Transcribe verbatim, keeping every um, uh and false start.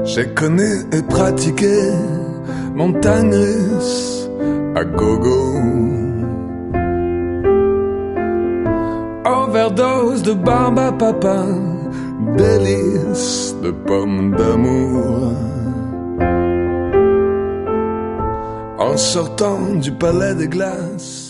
J'ai connu et pratiqué montagne russe à gogo. Overdose de barbe à papa, délice de pommes d'amour. En sortant du palais des glaces,